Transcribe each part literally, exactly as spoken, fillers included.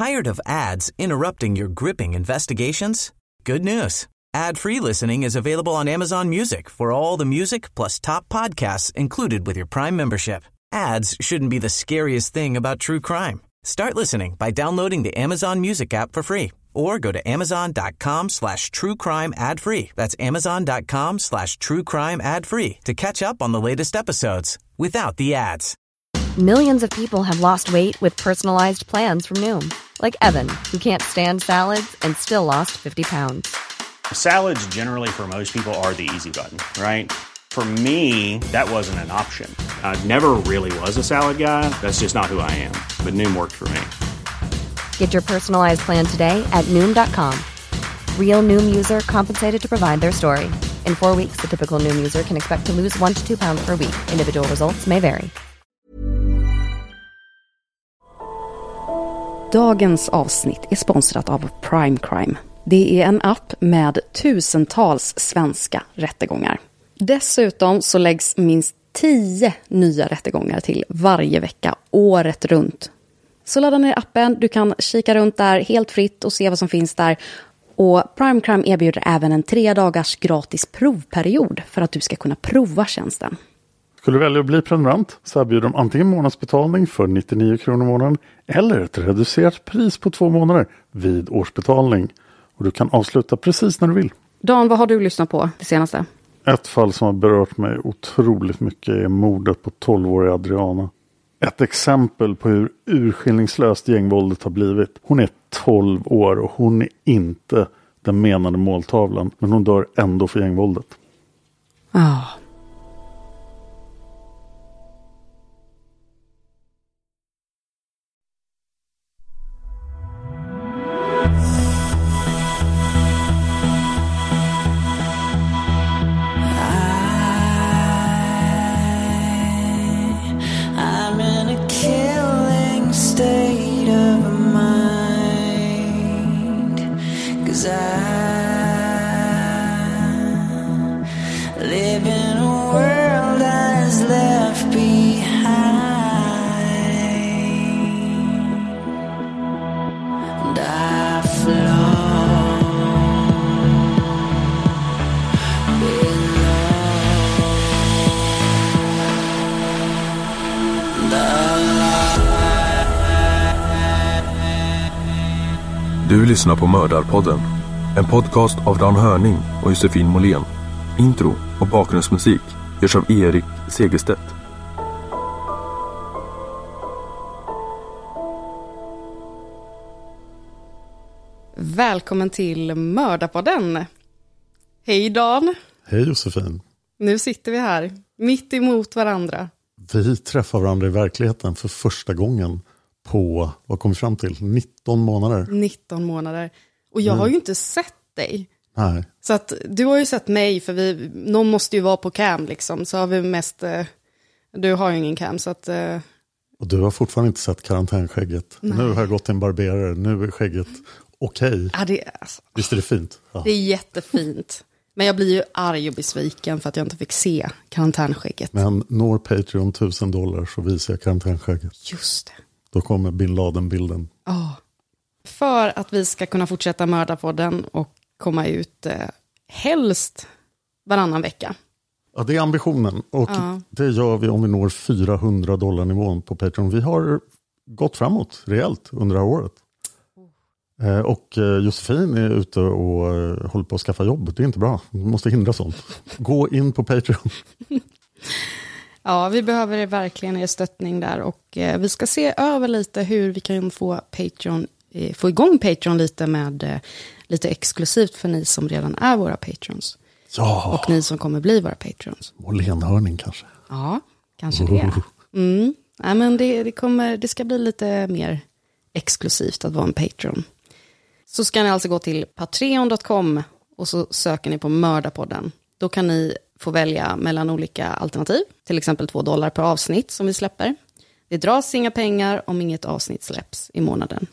Tired of ads interrupting your gripping investigations? Good news. Ad-free listening is available on Amazon Music for all the music plus top podcasts included with your Prime membership. Ads shouldn't be the scariest thing about true crime. Start listening by downloading the Amazon Music app for free or go to amazon.com slash true crime ad free. That's amazon.com slash true crime ad free to catch up on the latest episodes without the ads. Millions of people have lost weight with personalized plans from Noom. Like Evan, who can't stand salads and still lost fifty pounds. Salads generally for most people are the easy button, right? For me, that wasn't an option. I never really was a salad guy. That's just not who I am. But Noom worked for me. Get your personalized plan today at Noom dot com. Real Noom user compensated to provide their story. In four weeks, the typical Noom user can expect to lose one to two pounds per week. Individual results may vary. Dagens avsnitt är sponsrat av Prime Crime. Det är en app med tusentals svenska rättegångar. Dessutom så läggs minst tio nya rättegångar till varje vecka, året runt. Så ladda ner appen, du kan kika runt där helt fritt och se vad som finns där. Och Prime Crime erbjuder även en tre dagars gratis provperiod för att du ska kunna prova tjänsten. Skulle du välja att bli prenumerant så erbjuder de antingen månadsbetalning för nittionio kronor i månaden eller ett reducerat pris på två månader vid årsbetalning. Och du kan avsluta precis när du vill. Dan, vad har du lyssnat på det senaste? Ett fall som har berört mig otroligt mycket är mordet på tolvåriga Adriana. Ett exempel på hur urskillningslöst gängvåldet har blivit. Hon är tolv år och hon är inte den menade måltavlan. Men hon dör ändå för gängvåldet. Ja. Oh. Du lyssnar på Mördarpodden, en podcast av Dan Hörning och Josefin Måhlén. Intro och bakgrundsmusik görs av Erik Segerstedt. Välkommen till Mördarpodden. Hej Dan. Hej Josefin. Nu sitter vi här, mitt emot varandra. Vi träffar varandra i verkligheten för första gången på, vad kom vi fram till, nitton månader. nitton månader. Och jag mm. har ju inte sett dig. Nej. Så att du har ju sett mig, för vi, någon måste ju vara på cam liksom. Så har vi mest, eh, du har ju ingen cam så att... Eh... Och du har fortfarande inte sett karantänskägget. Nej. Nu har jag gått till en barberare, nu är skägget okej. Okay. Ja, det är, alltså, visst är det fint? Ja. Det är jättefint. Men jag blir ju arg och besviken för att jag inte fick se karantänskägget. Men når Patreon tusen dollar så visar jag karantänskägget. Just det. Då kommer Bin Laden-bilden. Ja. Oh. För att vi ska kunna fortsätta mörda på den och komma ut eh, helst varannan vecka. Ja, det är ambitionen. Och ja. Det gör vi om vi når fyrahundra dollar nivån på Patreon. Vi har gått framåt rejält under det här året. Oh. Eh, och eh, Josefin är ute och eh, håller på att skaffa jobb. Det är inte bra. Vi måste hindra sånt. Gå in på Patreon. Ja, vi behöver verkligen er stöttning där och eh, vi ska se över lite hur vi kan få Patreon, eh, få igång Patreon lite med eh, lite exklusivt för ni som redan är våra patrons. Ja. Och ni som kommer bli våra patrons. Målenhörning kanske. Ja, kanske det. Mm. Nej, men det, det, kommer, det ska bli lite mer exklusivt att vara en patron. Så ska ni alltså gå till patreon dot com och så söker ni på Mördarpodden. Då kan ni få välja mellan olika alternativ. Till exempel två dollar per avsnitt som vi släpper. Det dras inga pengar om inget avsnitt släpps i månaden.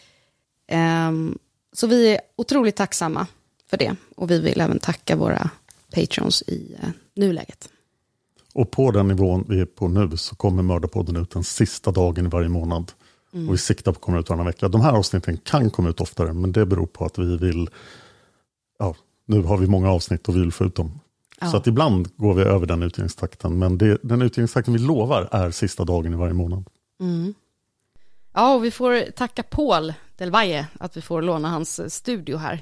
Um, så vi är otroligt tacksamma för det. Och vi vill även tacka våra patrons i uh, nuläget. Och på den nivån vi är på nu så kommer Mördarpodden ut den sista dagen i varje månad. Mm. Och vi siktar på att komma ut varannan vecka. De här avsnitten kan komma ut oftare, men det beror på att vi vill, ja, nu har vi många avsnitt och vi vill få ut dem. Ja. Så att ibland går vi över den utgivningstakten, men det, den utgivningstakten vi lovar är sista dagen i varje månad. Mm. Ja, och vi får tacka Paul Del Valle att vi får låna hans studio här.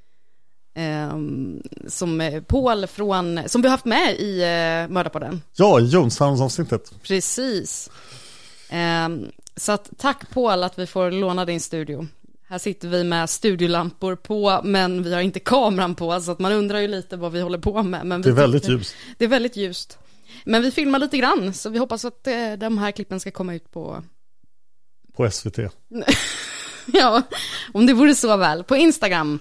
Um, som Paul från, som vi har haft med i uh, Mördarpodden. Ja, i Jonshamns-avsnittet. Precis. Um, så att, tack Paul att vi får låna din studio. Här sitter vi med studiolampor på, men vi har inte kameran på, så att man undrar ju lite vad vi håller på med. Men det är vi väldigt tyckte, ljust. Det är väldigt ljust. Men vi filmar lite grann, så vi hoppas att uh, de här klippen ska komma ut på... På S V T. Ja, om det vore så väl. På Instagram.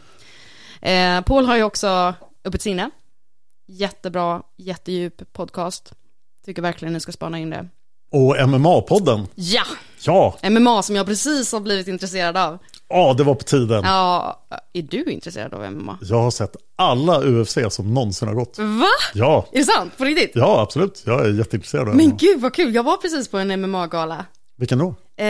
Eh, Paul har ju också Öppet sinne. Jättebra, jättedjup podcast. Tycker verkligen ni ska spana in det. Och M M A-podden. Ja! Ja! M M A som jag precis har blivit intresserad av. Ja, det var på tiden. Ja, är du intresserad av M M A? Jag har sett alla U F C som någonsin har gått. Va? Ja. Är det sant? På riktigt? Ja, absolut. Jag är jätteintresserad av Men M M A. gud vad kul, jag var precis på en M M A-gala. Vilken då? Eh,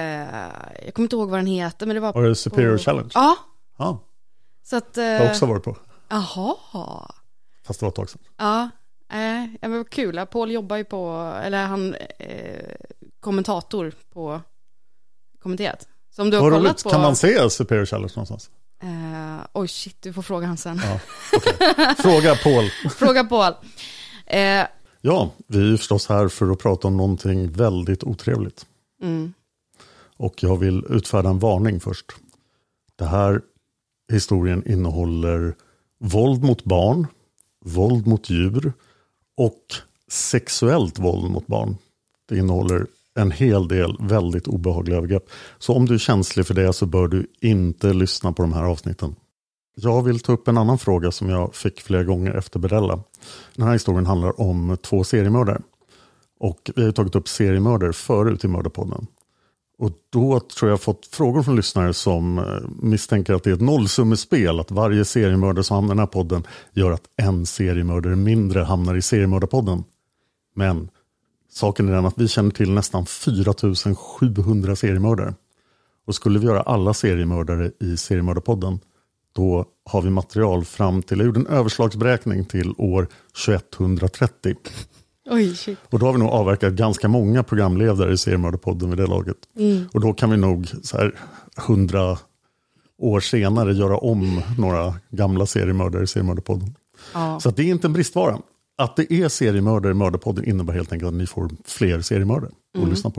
jag kommer inte ihåg vad den heter, men det var Var det Superior på... Challenge? Ja. Ja. Så att... Eh... Jag har också varit på. Jaha. Fast det var ett tag sedan. Ja, eh, det var kul. Paul jobbar ju på, eller han eh, kommentator på kommenterat. Som du har Vad kollat roligt. på. Kan man se Superior Challenge någonstans? Eh, oj shit, du får fråga han sen. Ja, okay. Fråga Paul. Fråga Paul. Eh, ja, vi är ju förstås här för att prata om någonting väldigt otrevligt. Mm. Och jag vill utfärda en varning först. Det här historien innehåller våld mot barn, våld mot djur och sexuellt våld mot barn. Det innehåller en hel del väldigt obehagliga övergrepp. Så om du är känslig för det så bör du inte lyssna på de här avsnitten. Jag vill ta upp en annan fråga som jag fick flera gånger efter Berella. Den här historien handlar om två seriemördare. Och vi har tagit upp seriemördare förut i Mördarpodden. Och då tror jag fått frågor från lyssnare som misstänker att det är ett nollsummespel. Att varje seriemördare som hamnar i den här podden gör att en seriemördare mindre hamnar i seriemördarpodden. Men saken är den att vi känner till nästan fyra tusen sjuhundra seriemördare. Och skulle vi göra alla seriemördare i seriemördarpodden, då har vi material fram till, jag gjorde en överslagsberäkning till år tjugoetthundratrettio. Oj, shit. Och då har vi nog avverkat ganska många programledare i seriemördarpodden vid det laget. Mm. Och då kan vi nog så här hundra år senare göra om några gamla seriemördare i seriemördarpodden. Ja. Så att det är inte en bristvara. Att det är seriemördare i Mördarpodden innebär helt enkelt att ni får fler seriemördare att mm. lyssna på.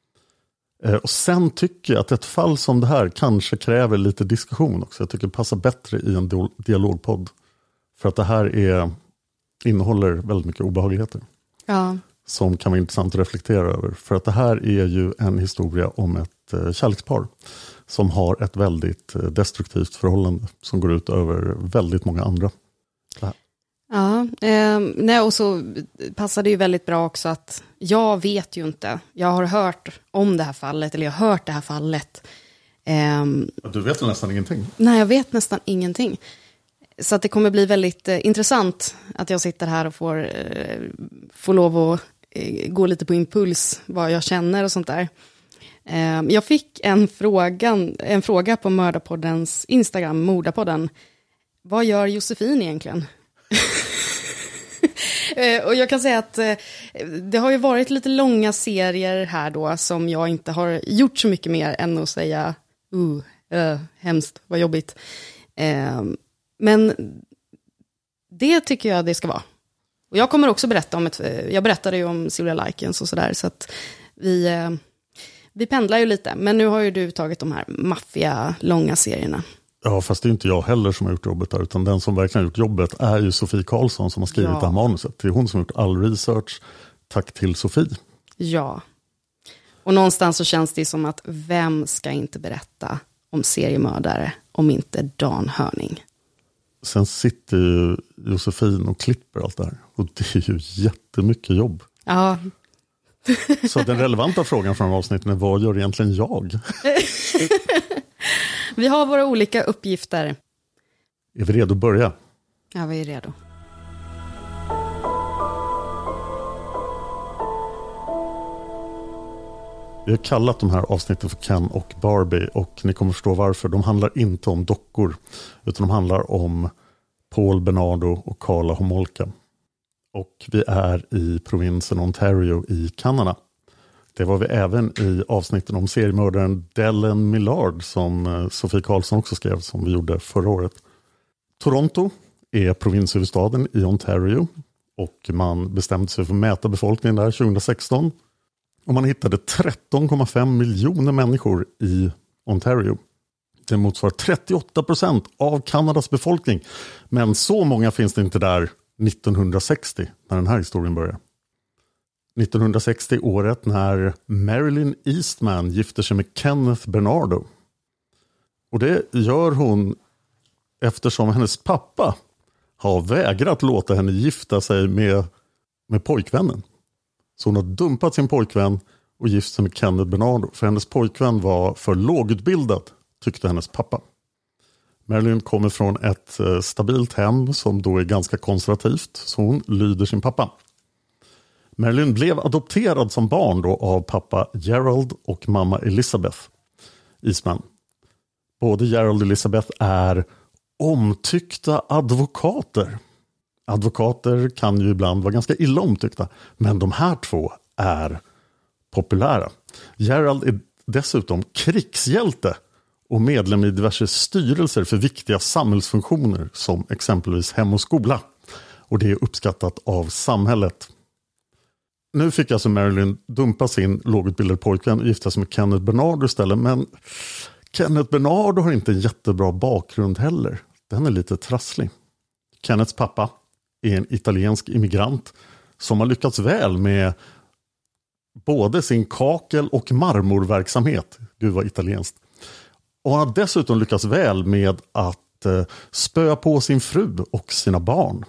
Eh, och sen tycker jag att ett fall som det här kanske kräver lite diskussion också. Jag tycker det passar bättre i en dialogpodd. För att det här är, innehåller väldigt mycket obehagligheter. Ja. Som kan vara intressant att reflektera över. För att det här är ju en historia om ett eh, kärlekspar som har ett väldigt eh, destruktivt förhållande som går ut över väldigt många andra. Ja, eh, nej, och så passar det ju väldigt bra också att jag vet ju inte. Jag har hört om det här fallet, eller jag har hört det här fallet. Eh, du vet väl nästan ingenting? Nej, jag vet nästan ingenting. Så att det kommer bli väldigt eh, intressant att jag sitter här och får, eh, får lov att eh, gå lite på impuls vad jag känner och sånt där. Eh, jag fick en fråga, en fråga på Mördarpoddens Instagram, Mordapodden. Vad gör Josefin egentligen? Och jag kan säga att eh, det har ju varit lite långa serier här då som jag inte har gjort så mycket mer än att säga uh, uh, hemskt, vad jobbigt. Eh, men det tycker jag det ska vara. Och jag kommer också berätta om ett, jag berättade ju om Silvia Likens och sådär, så att vi, eh, vi pendlar ju lite. Men nu har ju du tagit de här maffia långa serierna. Ja, fast det är inte jag heller som har gjort jobbet där, utan den som verkligen har gjort jobbet är ju Sofie Karlsson som har skrivit ja. det här manuset. Det är hon som har gjort all research. Tack till Sofie. Ja. Och någonstans så känns det som att vem ska inte berätta om seriemördare om inte Dan Hörning? Sen sitter ju Josefin och klipper allt det här. Och det är ju jättemycket jobb. Ja. Så den relevanta frågan från avsnitten är, vad gör egentligen jag? Vi har våra olika uppgifter. Är vi redo att börja? Ja, vi är redo. Vi har kallat de här avsnitten för Ken och Barbie och ni kommer förstå varför. De handlar inte om dockor utan de handlar om Paul Bernardo och Karla Homolka. Och vi är i provinsen Ontario i Kanada. Det var vi även i avsnitten om seriemördaren Dellen Millard som Sofie Karlsson också skrev som vi gjorde förra året. Toronto är provinshuvudstaden i Ontario och man bestämde sig för att mäta befolkningen där tjugohundrasexton. Och man hittade tretton komma fem miljoner människor i Ontario. Det motsvarar trettioåtta procent av Kanadas befolkning. Men så många finns det inte där nittonhundrasextio när den här historien börjar. nittonhundrasextio året när Marilyn Eastman gifter sig med Kenneth Bernardo. Och det gör hon eftersom hennes pappa har vägrat låta henne gifta sig med, med pojkvännen. Så hon har dumpat sin pojkvän och gift sig med Kenneth Bernardo. För hennes pojkvän var för lågutbildad, tyckte hennes pappa. Marilyn kommer från ett eh, stabilt hem som då är ganska konservativt. Så hon lyder sin pappa. Marilyn blev adopterad som barn då av pappa Gerald och mamma Elizabeth Eastman. Både Gerald och Elizabeth är omtyckta advokater. Advokater kan ju ibland vara ganska illa omtyckta. Men de här två är populära. Gerald är dessutom krigshjälte och medlem i diverse styrelser för viktiga samhällsfunktioner som exempelvis hem och skola. Och det är uppskattat av samhället. Nu fick alltså Marilyn dumpa sin lågutbildade pojkvän och gifta sig med Kenneth Bernardo istället. Men Kenneth Bernardo har inte en jättebra bakgrund heller. Den är lite trasslig. Kenneths pappa är en italiensk immigrant som har lyckats väl med både sin kakel- och marmorverksamhet. Gud vad italienskt. Och han har dessutom lyckats väl med att eh, spöa på sin fru och sina barn.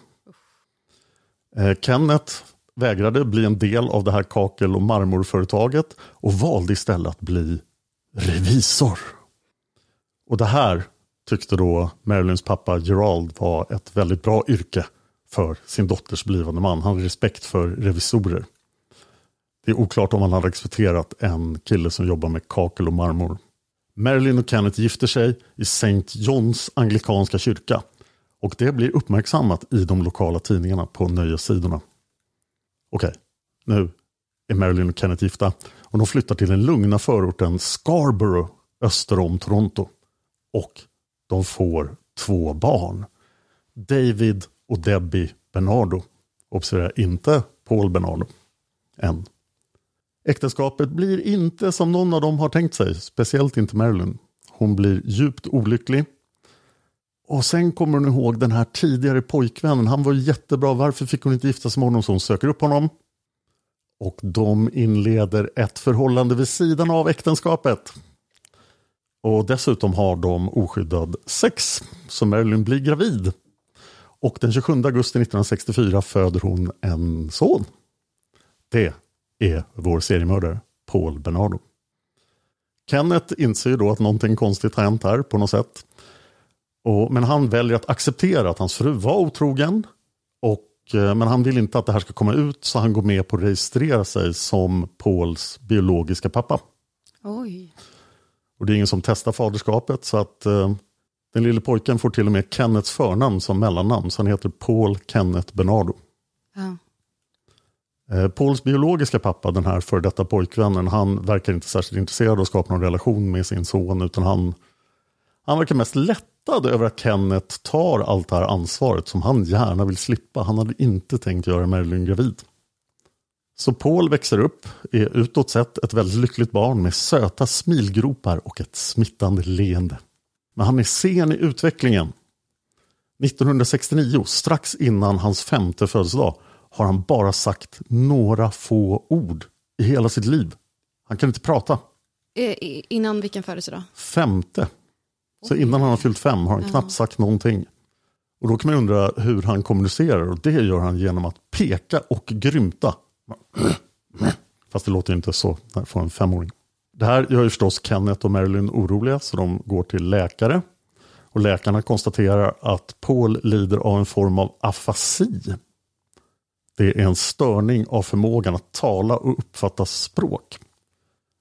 Eh, Kenneth vägrade bli en del av det här kakel- och marmorföretaget och valde istället att bli revisor. Och det här tyckte då Marilyns pappa Gerald var ett väldigt bra yrke för sin dotters blivande man. Han hade respekt för revisorer. Det är oklart om han hade accepterat en kille som jobbar med kakel och marmor. Marilyn och Kenneth gifter sig i Saint Johns anglikanska kyrka. Och det blir uppmärksammat i de lokala tidningarna på nöjessidorna. Okej, nu är Marilyn och Kenneth gifta. Och de flyttar till den lugna förorten Scarborough öster om Toronto. Och de får två barn. David och Debbie Bernardo. Observera inte Paul Bernardo. Än. Äktenskapet blir inte som någon av dem har tänkt sig. Speciellt inte Marilyn. Hon blir djupt olycklig. Och sen kommer hon ihåg den här tidigare pojkvännen. Han var jättebra. Varför fick hon inte gifta sig med honom? Så hon söker upp honom. Och de inleder ett förhållande vid sidan av äktenskapet. Och dessutom har de oskyddad sex. Så Marilyn blir gravid. Och den tjugosjunde augusti nittonhundrasextiofyra föder hon en son. Det är vår seriemördare Paul Bernardo. Kenneth inser ju då att någonting konstigt har hänt här på något sätt. Och, men han väljer att acceptera att hans fru var otrogen. Och, men han vill inte att det här ska komma ut så han går med på att registrera sig som Pauls biologiska pappa. Oj. Och det är ingen som testar faderskapet så att eh, den lille pojken får till och med Kenneths förnamn som mellannamn. Så han heter Paul Kenneth Bernardo. Ja. Eh, Pauls biologiska pappa, den här för detta pojkvännen, han verkar inte särskilt intresserad av att skapa någon relation med sin son. Utan han, han verkar mest lättad över att Kenneth tar allt det här ansvaret som han gärna vill slippa. Han hade inte tänkt göra Marilyn gravid. Så Paul växer upp, är utåt sett ett väldigt lyckligt barn med söta smilgropar och ett smittande leende. Men han är sen i utvecklingen. nittonhundrasextionio, strax innan hans femte födelsedag, har han bara sagt några få ord i hela sitt liv. Han kan inte prata. I, innan vilken födelsedag? Femte. Så innan han har fyllt fem har han ja. knappt sagt någonting. Och då kan man undra hur han kommunicerar. Och det gör han genom att peka och grymta. Fast det låter inte så för en femåring. Det här gör ju förstås Kenneth och Marilyn oroliga så de går till läkare. Och läkarna konstaterar att Paul lider av en form av afasi. Det är en störning av förmågan att tala och uppfatta språk.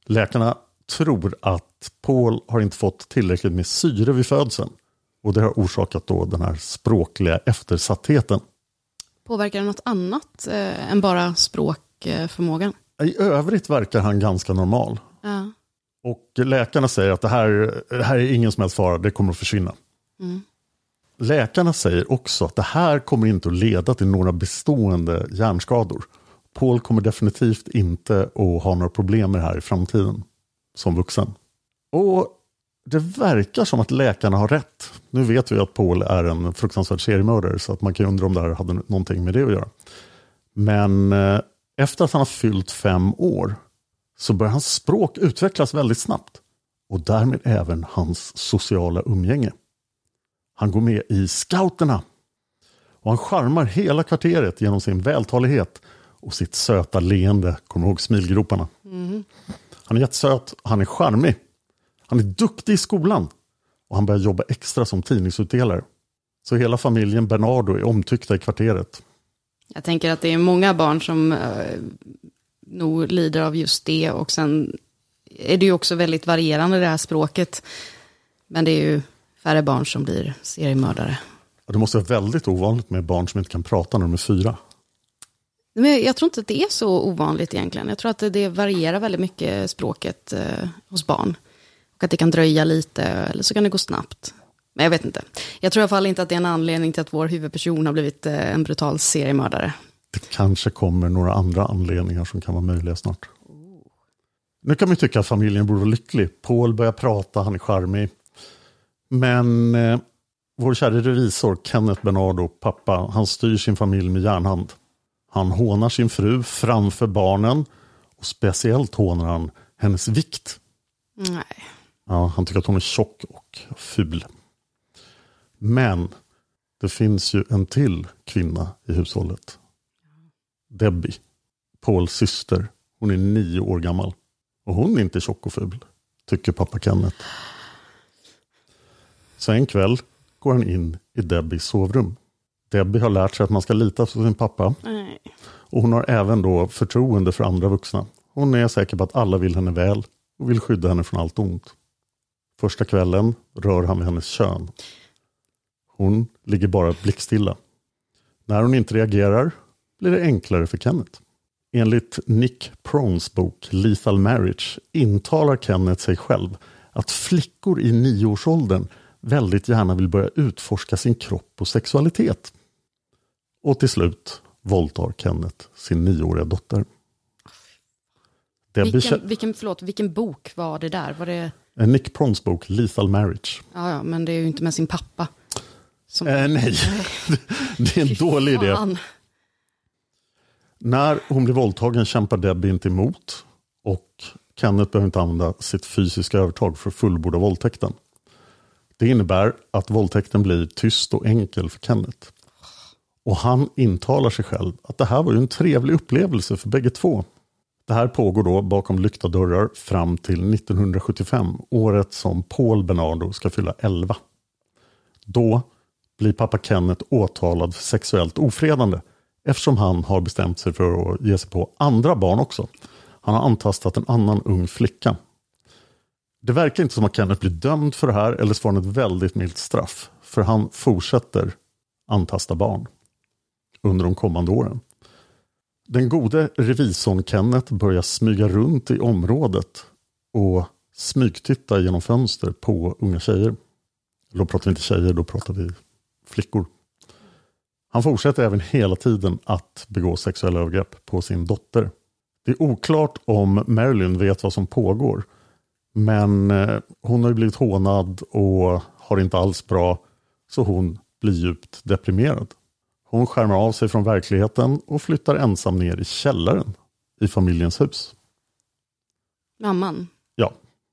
Läkarna tror att Paul har inte fått tillräckligt med syre vid födseln. Och det har orsakat då den här språkliga eftersattheten. Påverkar det något annat eh, än bara språkförmågan? I övrigt verkar han ganska normal. Ja. Och läkarna säger att det här, det här är ingen som helst fara, det kommer att försvinna. Mm. Läkarna säger också att det här kommer inte att leda till några bestående hjärnskador. Paul kommer definitivt inte att ha några problem med det här i framtiden som vuxen. Och det verkar som att läkarna har rätt. Nu vet vi att Paul är en fruktansvärd seriemördare, så att man kan undra om det här hade någonting med det att göra. Men eh, efter att han har fyllt fem år så börjar hans språk utvecklas väldigt snabbt. Och därmed även hans sociala umgänge. Han går med i scouterna. Och han charmar hela kvarteret genom sin vältalighet och sitt söta leende. Kommer ihåg smilgroparna. Mm. Han är jättesöt, han är charmig. Han är duktig i skolan. Och han börjar jobba extra som tidningsutdelare. Så hela familjen Bernardo är omtyckta i kvarteret. Jag tänker att det är många barn som eh, nog lider av just det. Och sen är det ju också väldigt varierande det här språket. Men det är ju färre barn som blir seriemördare. Det måste vara väldigt ovanligt med barn som inte kan prata när de är fyra. Men jag tror inte att det är så ovanligt egentligen. Jag tror att det varierar väldigt mycket språket eh, hos barn. Och att det kan dröja lite eller så kan det gå snabbt. Men jag vet inte. Jag tror i alla fall inte att det är en anledning till att vår huvudperson har blivit eh, en brutal seriemördare. Det kanske kommer några andra anledningar som kan vara möjliga snart. Oh. Nu kan man ju tycka att familjen borde vara lycklig. Paul börjar prata, han är charmig. Men eh, vår kära revisor Kenneth Bernardo, pappa, han styr sin familj med järnhand. Han hånar sin fru framför barnen och speciellt hånar han hennes vikt. Nej. Ja, han tycker att hon är tjock och ful. Men det finns ju en till kvinna i hushållet. Debbie, Pauls syster. Hon är nio år gammal. Och hon är inte tjock och ful, tycker pappa Kenneth. Så en kväll går han in i Debbies sovrum. Debbie har lärt sig att man ska lita på sin pappa. Nej. Och hon har även då förtroende för andra vuxna. Hon är säker på att alla vill henne väl och vill skydda henne från allt ont. Första kvällen rör han med hennes kön. Hon ligger bara blickstilla. När hon inte reagerar blir det enklare för Kenneth. Enligt Nick Prones bok Lethal Marriage intalar Kenneth sig själv att flickor i nioårsåldern väldigt gärna vill börja utforska sin kropp och sexualitet. Och till slut våldtar Kenneth sin nioåriga dotter. Vilken, vilken, förlåt, vilken bok var det där? Var det... Nick Prones bok Lethal Marriage. Ja, ja, men det är ju inte med sin pappa. Som... Äh, nej, det är en dålig idé. När hon blir våldtagen kämpar Debbie inte emot. Och Kenneth behöver inte använda sitt fysiska övertag för att fullborda våldtäkten. Det innebär att våldtäkten blir tyst och enkel för Kenneth. Och han intalar sig själv att det här var ju en trevlig upplevelse för bägge två. Det här pågår då bakom lyckta dörrar fram till nittonhundrasjuttiofem, året som Paul Bernardo ska fylla elva. Då blir pappa Kenneth åtalad för sexuellt ofredande eftersom han har bestämt sig för att ge sig på andra barn också. Han har antastat en annan ung flicka. Det verkar inte som att Kenneth blir dömd för det här eller så får han ett väldigt milt straff. För han fortsätter antasta barn under de kommande åren. Den gode revisorn Kenneth börjar smyga runt i området och smygtitta genom fönster på unga tjejer. Då pratar vi inte tjejer, då pratar vi flickor. Han fortsätter även hela tiden att begå sexuella övergrepp på sin dotter. Det är oklart om Marilyn vet vad som pågår. Men hon har ju blivit hånad och har inte alls bra, så hon blir djupt deprimerad. Hon skärmar av sig från verkligheten och flyttar ensam ner i källaren i familjens hus. Mamman? Ja.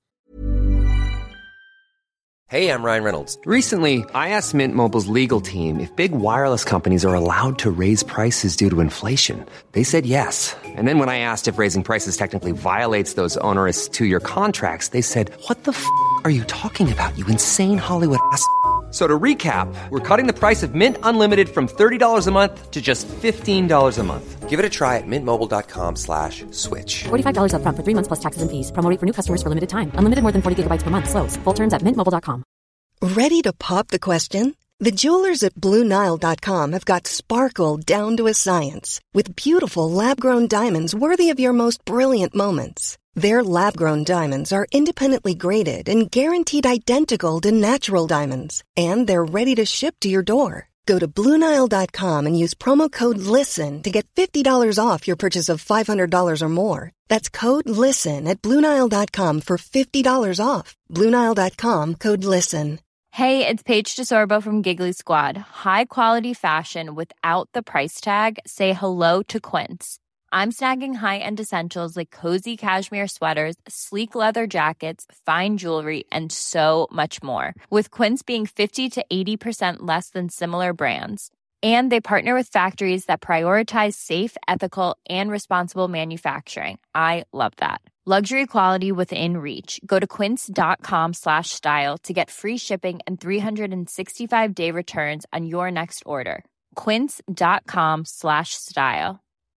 Hey, I'm Ryan Reynolds. Recently, I asked Mint Mobile's legal team if big wireless companies are allowed to raise prices due to inflation. They said yes. And then when I asked if raising prices technically violates those onerous two-year contracts, they said, what the f*** are you talking about, you insane Hollywood ass f- So to recap, we're cutting the price of Mint Unlimited from thirty dollars a month to just fifteen dollars a month. Give it a try at mintmobile.com slash switch. forty-five dollars up front for three months plus taxes and fees. Promo rate for new customers for limited time. Unlimited more than forty gigabytes per month. Slows full terms at mint mobile dot com. Ready to pop the question? The jewelers at Blue Nile dot com have got sparkle down to a science with beautiful lab-grown diamonds worthy of your most brilliant moments. Their lab-grown diamonds are independently graded and guaranteed identical to natural diamonds, and they're ready to ship to your door. Go to Blue Nile dot com and use promo code LISTEN to get fifty dollars off your purchase of five hundred dollars or more. That's code LISTEN at Blue Nile dot com for fifty dollars off. Blue Nile dot com, code LISTEN. Hey, it's Paige DeSorbo from Giggly Squad. High quality fashion without the price tag. Say hello to Quince. I'm snagging high-end essentials like cozy cashmere sweaters, sleek leather jackets, fine jewelry, and so much more. With Quince being fifty to eighty percent less than similar brands. And they partner with factories that prioritize safe, ethical, and responsible manufacturing. I love that. Luxury quality within reach. Go to quince.com slash style to get free shipping and three sixty-five day returns on your next order. Quince.com slash style.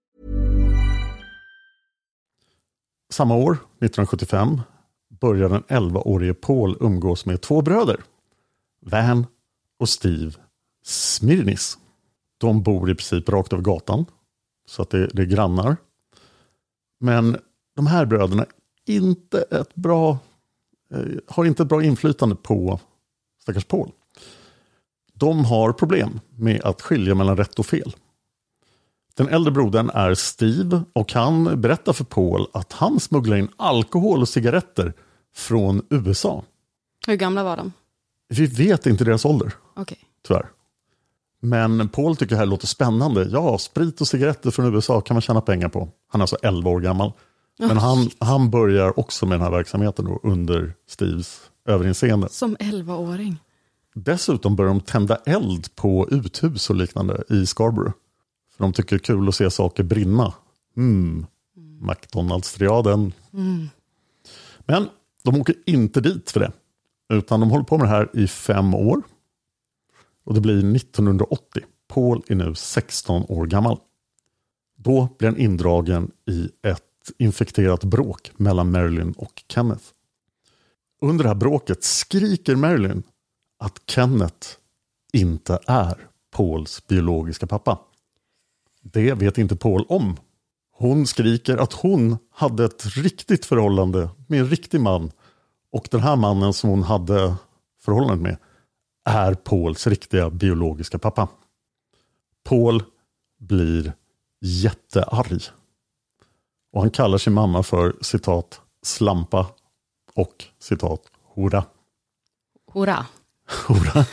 Samma år, nittonhundrasjuttiofem, börjar den elvaårige Paul umgås med två bröder, Van och Steve Smirnis. De bor i princip rakt över gatan, så att det, det är grannar. Men de här bröderna är inte ett bra, eh, har inte ett bra inflytande på stackars Paul. De har problem med att skilja mellan rätt och fel. Den äldre brodern är Steve och han berättar för Paul att han smugglar in alkohol och cigaretter från U S A. Hur gamla var de? Vi vet inte deras ålder, okay. Tyvärr. Men Paul tycker det här låter spännande. Ja, sprit och cigaretter från U S A kan man tjäna pengar på. Han är alltså elva år gammal. Men han, han börjar också med den här verksamheten då, under Steves överinseende. Som elvaåring. Dessutom börjar de tända eld på uthus och liknande i Scarborough. För de tycker det är kul att se saker brinna. Mm. Mm. McDonalds-triaden. Mm. Men de åker inte dit för det. Utan de håller på med det här i fem år. Och det blir nittonhundraåttio. Paul är nu sexton år gammal. Då blir han indragen i ett infekterat bråk mellan Marilyn och Kenneth. Under det här bråket skriker Marilyn att Kenneth inte är Pauls biologiska pappa. Det vet inte Paul om. Hon skriker att hon hade ett riktigt förhållande med en riktig man. Och den här mannen som hon hade förhållandet med är Pauls riktiga biologiska pappa. Paul blir jättearg. Och han kallar sin mamma för citat slampa och citat hora. Hora. Hora.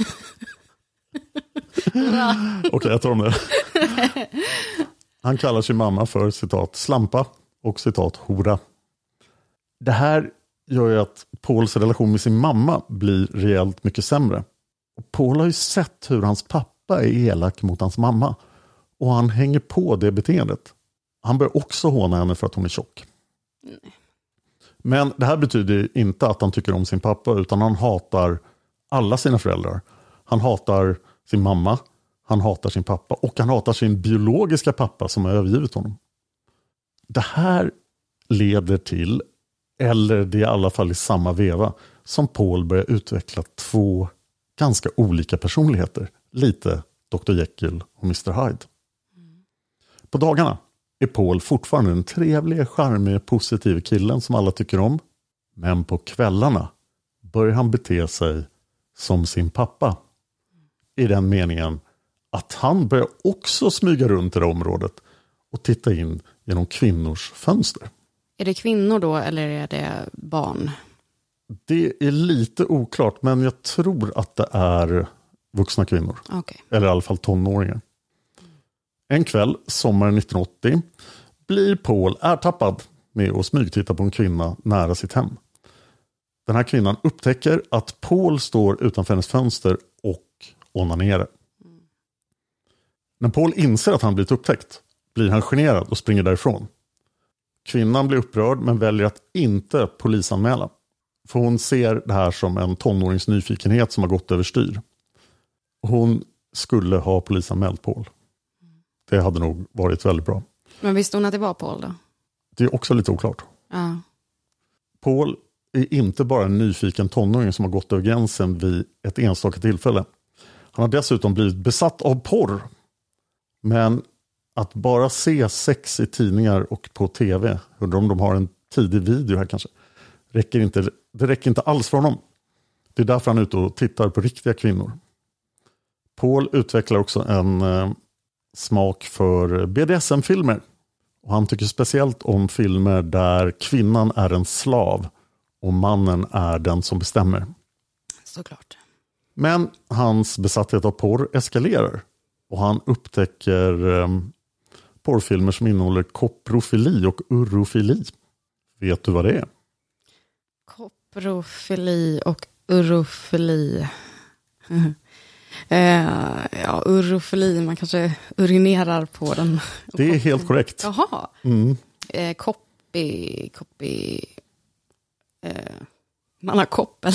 Okej, okay, jag tar om det. Han kallar sin mamma för citat slampa och citat hora. Det här gör ju att Pauls relation med sin mamma blir rejält mycket sämre. Och Paul har ju sett hur hans pappa är elak mot hans mamma. Och han hänger på det beteendet. Han börjar också håna henne för att hon är tjock. Nej. Men det här betyder inte att han tycker om sin pappa, utan han hatar alla sina föräldrar. Han hatar sin mamma, han hatar sin pappa och han hatar sin biologiska pappa som har övergivit honom. Det här leder till, eller det är i alla fall i samma veva, som Paul börjar utveckla två ganska olika personligheter. Lite doktor Jekyll och mister Hyde. Mm. På dagarna är Paul fortfarande den trevliga, charmiga, positiva killen som alla tycker om. Men på kvällarna börjar han bete sig som sin pappa. I den meningen att han börjar också smyga runt i det området och titta in genom kvinnors fönster. Är det kvinnor då eller är det barn? Det är lite oklart, men jag tror att det är vuxna kvinnor. Okay. Eller i alla fall tonåringar. En kväll, sommaren nittonhundraåttio, blir Paul ertappad med att smygtitta på en kvinna nära sitt hem. Den här kvinnan upptäcker att Paul står utanför hennes fönster och onanerar. Mm. När Paul inser att han blivit upptäckt blir han generad och springer därifrån. Kvinnan blir upprörd men väljer att inte polisanmäla. För hon ser det här som en tonårings nyfikenhet som har gått överstyr. Hon skulle ha polisanmält Paul. Det hade nog varit väldigt bra. Men visste hon att det var Paul då? Det är också lite oklart. Ja. Paul är inte bara en nyfiken tonåring som har gått över gränsen vid ett enstaka tillfälle. Han har dessutom blivit besatt av porr. Men att bara se sex i tidningar och på tv, undrar om de har en tidig video här kanske, räcker inte, det räcker inte alls för honom. Det är därför han är ute och tittar på riktiga kvinnor. Paul utvecklar också en eh, smak för B D S M-filmer. Och han tycker speciellt om filmer där kvinnan är en slav och mannen är den som bestämmer. Såklart. Men hans besatthet av porr eskalerar. Och han upptäcker eh, porrfilmer som innehåller koprofili och urofili. Vet du vad det är? Koprofili och urofili. eh, ja, urofili, man kanske urinerar på den. Det är helt korrekt. Jaha. Mm. Eh, koppi, koppi... Eh, man har koppel.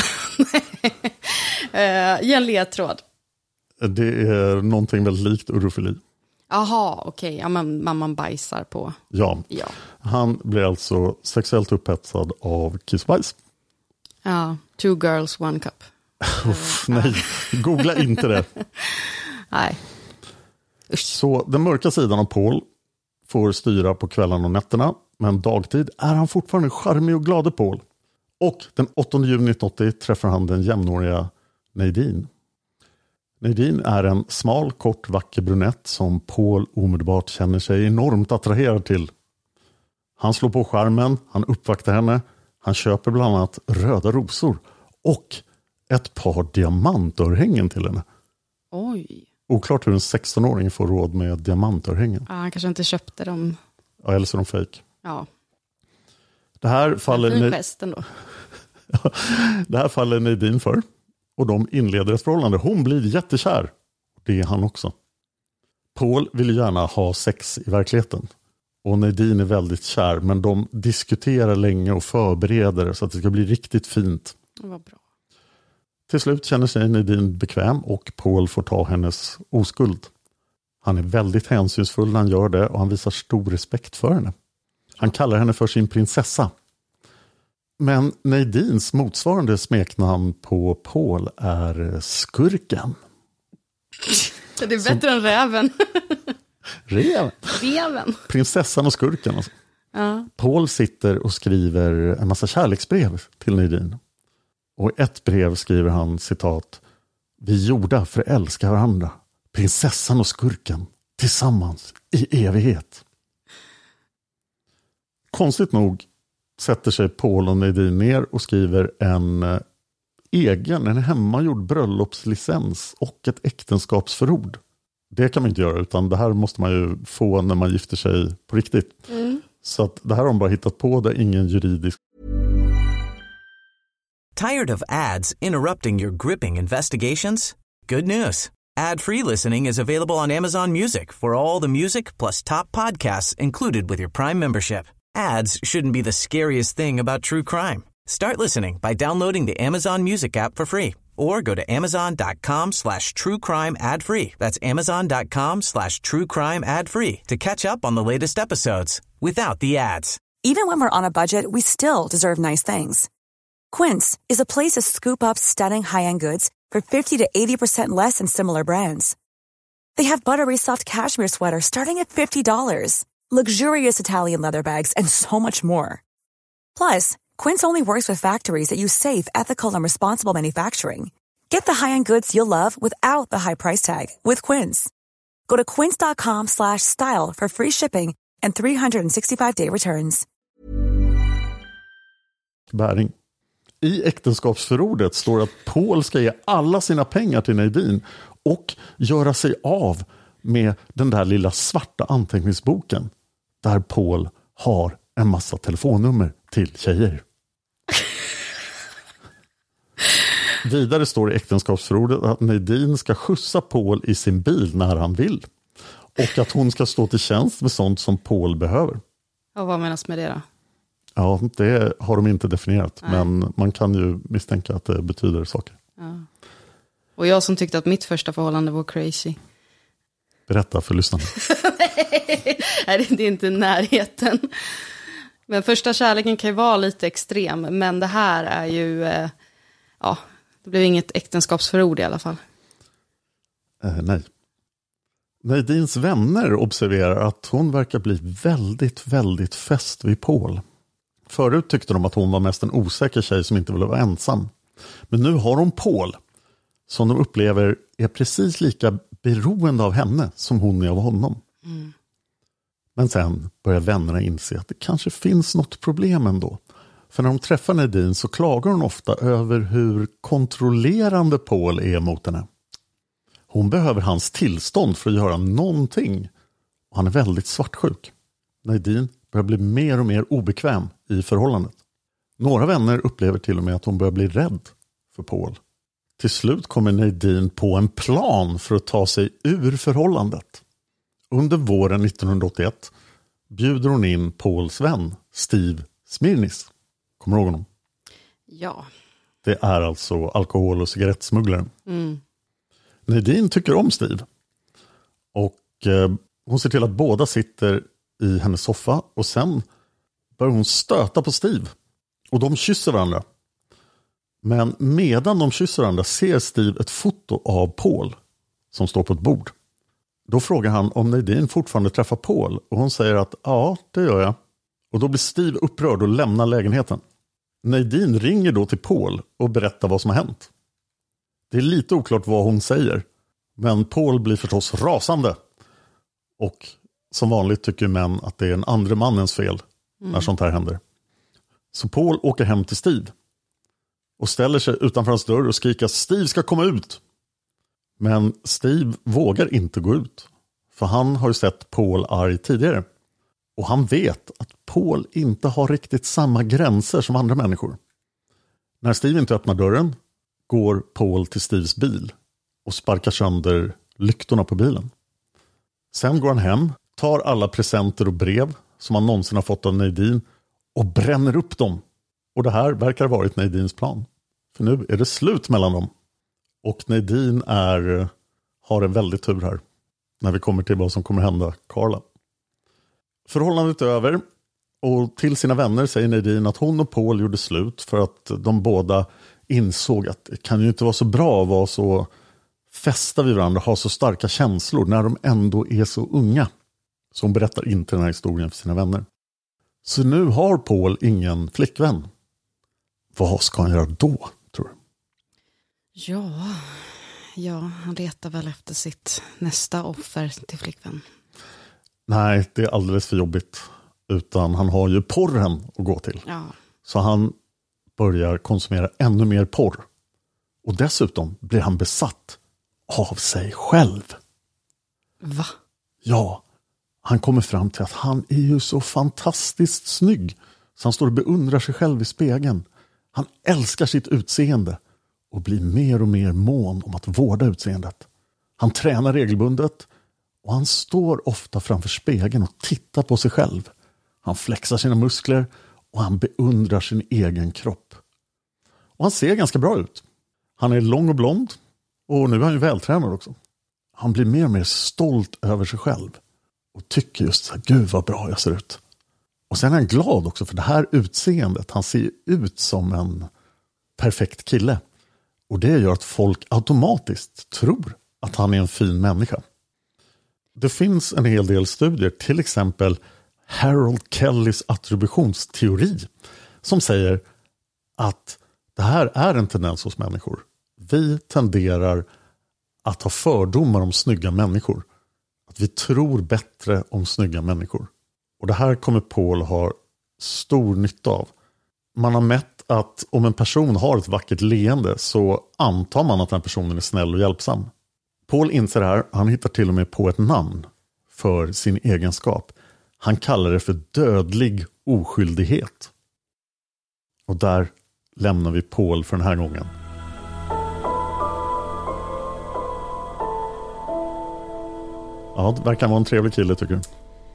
eh, ge en ledtråd. Det är någonting väldigt likt urofili. Jaha, okej. Okay. Ja, man, man, man bajsar på. Ja. ja. Han blir alltså sexuellt upphetsad av kissbajs. Ja, two girls, one cup. Uff, nej, googla inte det. Nej. Usch. Så den mörka sidan av Paul får styra på kvällarna och nätterna. Men dagtid är han fortfarande charmig och glad Paul. Och den åttonde juni nittonhundraåttio träffar han den jämnåriga Nadine. Nadine är en smal, kort, vacker brunett som Paul omedelbart känner sig enormt attraherad till. Han slår på skärmen, han uppvaktar henne, han köper bland annat röda rosor och ett par diamantörhängen till henne. Oj. Oklart hur en sextonåring får råd med diamantörhängen. Ja, han kanske inte köpte dem. Ja, eller så är de fake. Ja. Det här faller, fin gest ändå. Det här faller Nadine för. Och de inleder ett förhållande. Hon blir jättekär. Det är han också. Paul vill gärna ha sex i verkligheten. Och Nadine är väldigt kär. Men de diskuterar länge och förbereder så att det ska bli riktigt fint. Det var bra. Till slut känner sig Nadine bekväm och Paul får ta hennes oskuld. Han är väldigt hänsynsfull när han gör det och han visar stor respekt för henne. Han kallar henne för sin prinsessa. Men Nadines motsvarande smeknamn på Paul är Skurken. Det är bättre Som... än räven. Reven. Reven. Prinsessan och skurken. Alltså. Ja. Paul sitter och skriver en massa kärleksbrev till Nadine. Och i ett brev skriver han citat: "Vi gjorda för att älska varandra. Prinsessan och skurken. Tillsammans i evighet." Konstigt nog sätter sig Paul och Nadine ner och skriver en eh, egen, en hemmagjord bröllopslicens och ett äktenskapsförord. Det kan man inte göra, utan det här måste man ju få när man gifter sig på riktigt. Mm. Så att det här har de bara hittat på, det är ingen juridisk. Tired of ads interrupting your gripping investigations? Good news. Ad-free listening is available on Amazon Music for all the music plus top podcasts included with your Prime membership. Ads shouldn't be the scariest thing about true crime. Start listening by downloading the Amazon Music app for free or go to amazon.com slash true crime ad free. That's amazon.com slash true crime ad free to catch up on the latest episodes without the ads. Even when we're on a budget, we still deserve nice things. Quince is a place to scoop up stunning high-end goods for fifty to eighty percent less than similar brands. They have buttery soft cashmere sweaters starting at fifty dollars, luxurious Italian leather bags, and so much more. Plus, Quince only works with factories that use safe, ethical, and responsible manufacturing. Get the high-end goods you'll love without the high price tag with Quince. Go to quince.com slash style for free shipping and three sixty-five day returns. Bäring. I äktenskapsförordet står att Paul ska ge alla sina pengar till Nadine och göra sig av med den där lilla svarta anteckningsboken där Paul har en massa telefonnummer till tjejer. Vidare står i äktenskapsförordet att Nadine ska skjutsa Paul i sin bil när han vill och att hon ska stå till tjänst med sånt som Paul behöver. Och vad menas med det då? Ja, det har de inte definierat. Nej. Men man kan ju misstänka att det betyder saker. Ja. Och jag som tyckte att mitt första förhållande var crazy. Berätta för lyssnarna. Nej, det är inte närheten. Men första kärleken kan ju vara lite extrem. Men det här är ju... Eh, ja, det blev inget äktenskapsförord i alla fall. Eh, nej. Nadines vänner observerar att hon verkar bli väldigt, väldigt fäst vid Paul. Förut tyckte de att hon var mest en osäker tjej som inte ville vara ensam. Men nu har hon Paul, som de upplever är precis lika beroende av henne som hon är av honom. Mm. Men sen börjar vännerna inse att det kanske finns något problem ändå. För när de träffar Nadine så klagar hon ofta över hur kontrollerande Paul är mot henne. Hon behöver hans tillstånd för att göra någonting. Och han är väldigt svartsjuk. Nadine börjar bli mer och mer obekväm i förhållandet. Några vänner upplever till och med att hon börjar bli rädd för Paul. Till slut kommer Nadine på en plan för att ta sig ur förhållandet. Under våren nittonhundraåttioett bjuder hon in Pauls vän Steve Smirnis. Kommer du ihåg honom? Ja. Det är alltså alkohol- och cigarettsmugglaren. Mm. Nadine tycker om Steve. Och eh, hon ser till att båda sitter i hennes soffa. Och sen börjar hon stöta på Steve. Och de kysser varandra. Men medan de kysser varandra ser Steve ett foto av Paul som står på ett bord. Då frågar han om Nadine fortfarande träffar Paul. Och hon säger att ja, det gör jag. Och då blir Steve upprörd och lämnar lägenheten. Nadine ringer då till Paul och berättar vad som har hänt. Det är lite oklart vad hon säger. Men Paul blir förstås rasande. Och som vanligt tycker män att det är en andra mannens fel mm. när sånt här händer. Så Paul åker hem till Steve. Och ställer sig utanför hans dörr och skriker att Steve ska komma ut. Men Steve vågar inte gå ut. För han har ju sett Paul arg tidigare. Och han vet att Paul inte har riktigt samma gränser som andra människor. När Steve inte öppnar dörren går Paul till Steves bil och sparkar sönder lyktorna på bilen. Sen går han hem, tar alla presenter och brev som han någonsin har fått av Nadine och bränner upp dem. Och det här verkar ha varit Nadines plan. För nu är det slut mellan dem. Och Nadine är, har en väldigt tur här när vi kommer till vad som kommer hända Carla. Förhållandet är över och till sina vänner säger Nadine att hon och Paul gjorde slut för att de båda insåg att det kan ju inte vara så bra att vara så fästa vid varandra, ha så starka känslor när de ändå är så unga. Så hon berättar inte den här historien för sina vänner. Så nu har Paul ingen flickvän. Vad ska han göra då, tror du? Ja, ja, han letar väl efter sitt nästa offer till flickvän. Nej, det är alldeles för jobbigt. Utan han har ju porren att gå till. Ja. Så han börjar konsumera ännu mer porr. Och dessutom blir han besatt av sig själv. Va? Ja, han kommer fram till att han är ju så fantastiskt snygg. Så han står och beundrar sig själv i spegeln. Han älskar sitt utseende och blir mer och mer mån om att vårda utseendet. Han tränar regelbundet och han står ofta framför spegeln och tittar på sig själv. Han flexar sina muskler och han beundrar sin egen kropp. Och han ser ganska bra ut. Han är lång och blond och nu är han ju vältränad också. Han blir mer och mer stolt över sig själv och tycker just så här, gud vad bra jag ser ut. Och sen är han glad också för det här utseendet. Han ser ut som en perfekt kille. Och det gör att folk automatiskt tror att han är en fin människa. Det finns en hel del studier, till exempel Harold Kellys attributionsteori, som säger att det här är en tendens hos människor. Vi tenderar att ha fördomar om snygga människor. Att vi tror bättre om snygga människor. Och det här kommer Paul ha stor nytta av. Man har mätt att om en person har ett vackert leende så antar man att den personen är snäll och hjälpsam. Paul inser det här, han hittar till och med på ett namn för sin egenskap. Han kallar det för dödlig oskyldighet. Och där lämnar vi Paul för den här gången. Ja, det verkar vara en trevlig kille tycker du.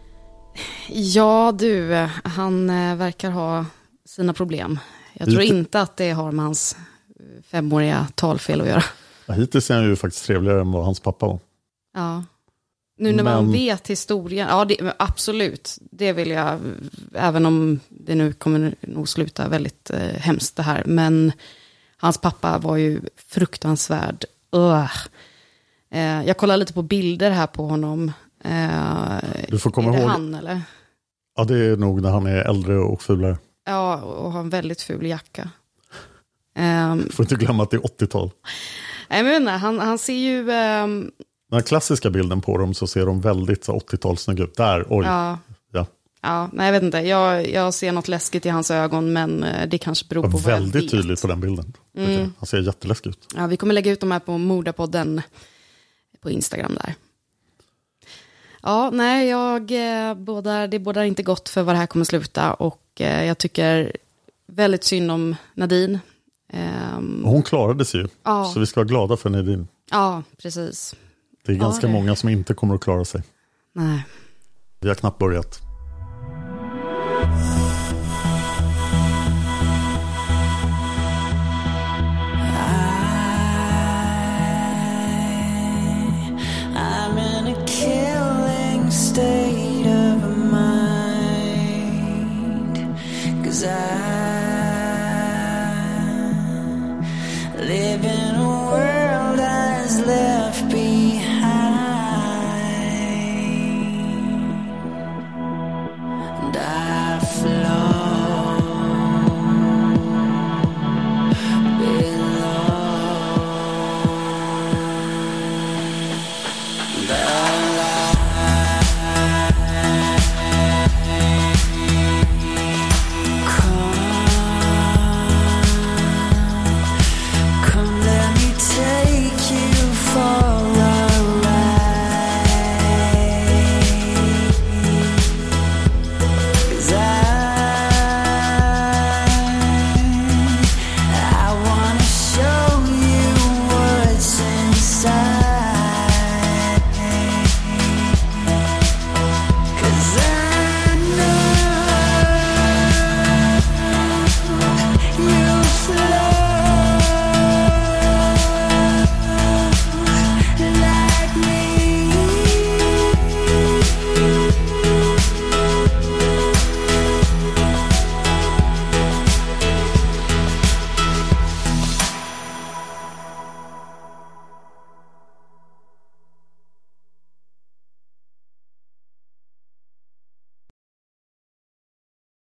Ja du, han verkar ha sina problem. Jag tror Lite... inte att det har med hans femåriga talfel att göra. Ja, hittills är han ju faktiskt trevligare än vad hans pappa var. Ja. Nu när Men... man vet historien, ja det, absolut, det vill jag, även om det nu kommer nog sluta väldigt eh, hemskt det här, men hans pappa var ju fruktansvärd. Ugh. Eh, jag kollar lite på bilder här på honom. Eh, du får komma är det ihåg. Han, eller? Ja, det är nog när han är äldre och fulare. Ja, och har en väldigt ful jacka. Eh, får inte glömma att det är åttiotal. Nej, men han, han ser ju... Eh, Den här klassiska bilden på dem så ser de väldigt åttiotalsnygg ut. Där, oj. Ja. Ja. Ja, nej jag vet inte. Jag, jag ser något läskigt i hans ögon, men det kanske beror på vad jag vet. Väldigt tydligt på den bilden. Mm. Han ser jätteläskig ut. Ja, vi kommer lägga ut de här på Mordapodden på Instagram där. Ja, nej, jag bådar, det bådar inte gott för vad det här kommer sluta, och jag tycker väldigt synd om Nadine. Um, Hon klarade sig ju, ja. Så vi ska vara glada för Nadine. Ja, precis. Det är ganska ja, det... många som inte kommer att klara sig. Nej. Vi har knappt börjat.